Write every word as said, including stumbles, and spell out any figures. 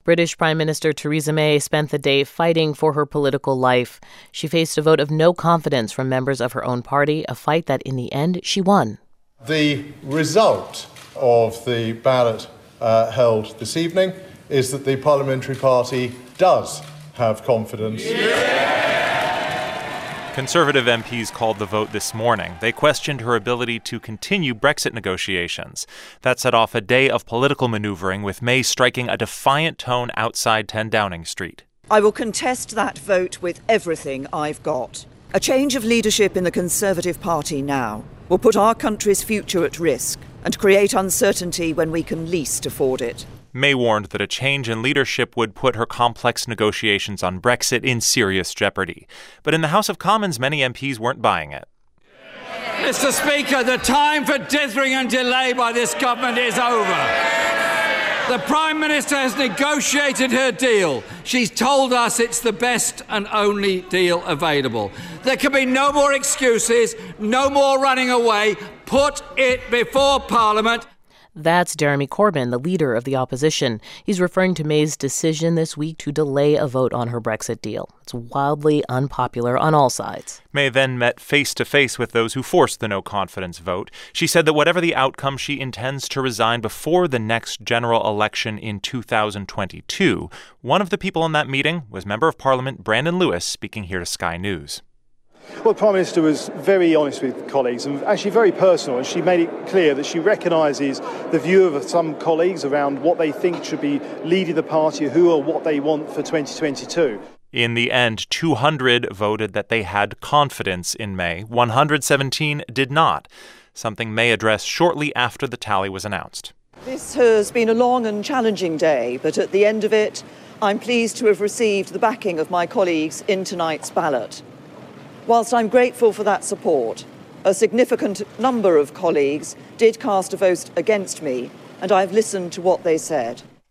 British Prime Minister Theresa May spent the day fighting for her political life. She faced a vote of no confidence from members of her own party, a fight that in the end she won. The result of the ballot uh, held this evening is that the parliamentary party does have confidence. Yeah! Conservative M Ps called the vote this morning. They questioned her ability to continue Brexit negotiations. That set off a day of political maneuvering, with May striking a defiant tone outside ten Downing Street. I will contest that vote with everything I've got. A change of leadership in the Conservative Party now will put our country's future at risk and create uncertainty when we can least afford it. May warned that a change in leadership would put her complex negotiations on Brexit in serious jeopardy. But in the House of Commons, many M Ps weren't buying it. Mister Speaker, the time for dithering and delay by this government is over. The Prime Minister has negotiated her deal. She's told us it's the best and only deal available. There can be no more excuses, no more running away. Put it before Parliament. That's Jeremy Corbyn, the leader of the opposition. He's referring to May's decision this week to delay a vote on her Brexit deal. It's wildly unpopular on all sides. May then met face-to-face with those who forced the no-confidence vote. She said that whatever the outcome, she intends to resign before the next general election in two thousand twenty-two. One of the people in that meeting was Member of Parliament Brandon Lewis, speaking here to Sky News. Well, the Prime Minister was very honest with colleagues and actually very personal, and she made it clear that she recognises the view of some colleagues around what they think should be leading the party, who or what they want for twenty twenty-two. In the end, two hundred voted that they had confidence in May. one hundred seventeen did not, something May addressed shortly after the tally was announced. This has been a long and challenging day, but at the end of it, I'm pleased to have received the backing of my colleagues in tonight's ballot. Whilst I'm grateful for that support, a significant number of colleagues did cast a vote against me, and I've listened to what they said.